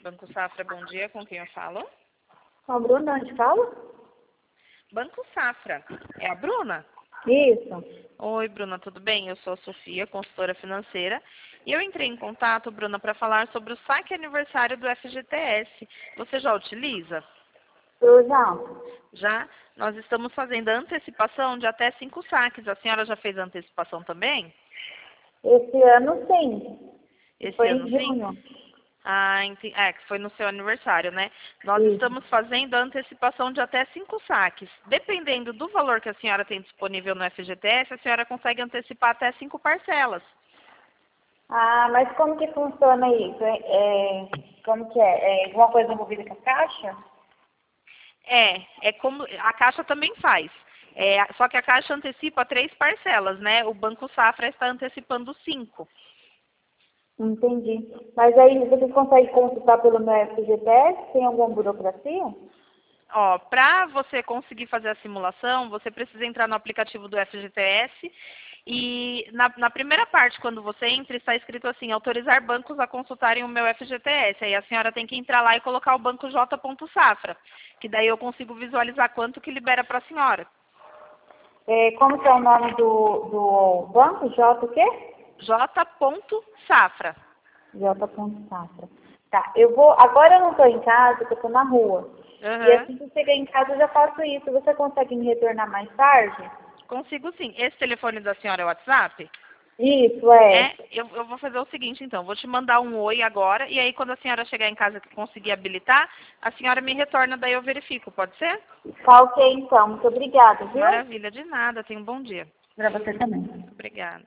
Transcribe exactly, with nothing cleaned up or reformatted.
Banco Safra, bom dia. Com quem eu falo? Com a Bruna, onde fala? Banco Safra. É a Bruna? Isso. Oi, Bruna, tudo bem? Eu sou a Sofia, consultora financeira. E eu entrei em contato, Bruna, para falar sobre o saque aniversário do F G T S. Você já utiliza? Eu já. Já? Nós estamos fazendo a antecipação de até cinco saques. A senhora já fez a antecipação também? Esse ano sim. Esse Foi ano em sim? junho. Ah, ente- é, que foi no seu aniversário, né? Nós Isso. estamos fazendo a antecipação de até cinco saques. Dependendo do valor que a senhora tem disponível no F G T S, a senhora consegue antecipar até cinco parcelas. Ah, mas como que funciona isso? É, é- como que é? É alguma coisa envolvida com a caixa? É, é como a Caixa também faz. É, só que a Caixa antecipa três parcelas, né? O Banco Safra está antecipando cinco. Entendi. Mas aí você consegue consultar pelo meu F G T S? Tem alguma burocracia? Ó, para você conseguir fazer a simulação, você precisa entrar no aplicativo do F G T S e na, na primeira parte, quando você entra, está escrito assim, autorizar bancos a consultarem o meu F G T S. Aí a senhora tem que entrar lá e colocar o banco J.Safra, que daí eu consigo visualizar quanto que libera para a senhora. É, como que é o nome do, do banco? J o quê? J.Safra. J. Safra. Tá, eu vou. Agora eu não estou em casa, porque eu estou na rua. E Aham. assim que eu chegar em casa eu já faço isso. Você consegue me retornar mais tarde? Consigo sim. Esse telefone da senhora é o WhatsApp? Isso, é. É, eu, eu vou fazer o seguinte então, vou te mandar um oi agora, e aí quando a senhora chegar em casa que conseguir habilitar, a senhora me retorna, daí eu verifico, pode ser? Tá ok, então. Muito obrigada, viu? Maravilha, de nada, tenha um bom dia. Para você também. Obrigada.